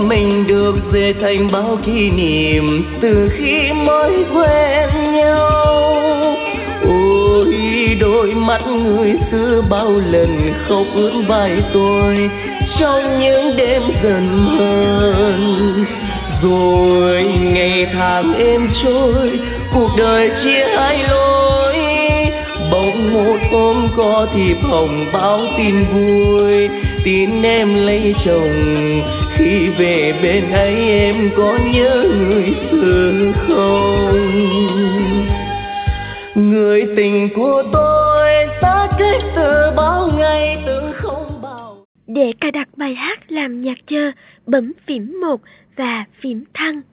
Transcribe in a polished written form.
mình được dệt thành bao kỷ niệm từ khi mới quen nhau. Ôi đôi mắt người xưa bao lần khóc ướt vai tôi trong những đêm dần hơn. Rồi ngày tháng êm trôi, cuộc đời chia hai lối. Bỗng một hôm có thiệp hồng báo tin vui, tin em lấy chồng. Khi về bên ấy em có nhớ người xưa không? Người tình của tôi xa cách từ bao ngày, từ không bao. Để cài đặt bài hát làm nhạc chờ, bấm phím 1 và phím thăng.